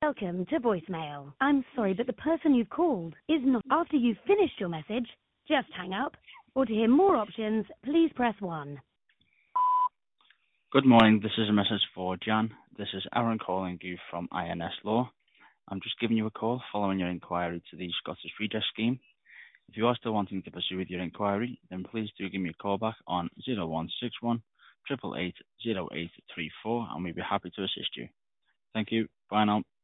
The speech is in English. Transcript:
Welcome to voicemail. I'm sorry, but the person you've called is not. After you've finished your message, just hang up. Or to hear more options, please press 1. Good morning. This is a message for Jan. This is Aaron calling you from INS Law. I'm just giving you a call following your inquiry to the Scottish Redress Scheme. If you are still wanting to pursue with your inquiry, then please do give me a call back on 0161 888 0834 and we'll be happy to assist you. Thank you. Bye now.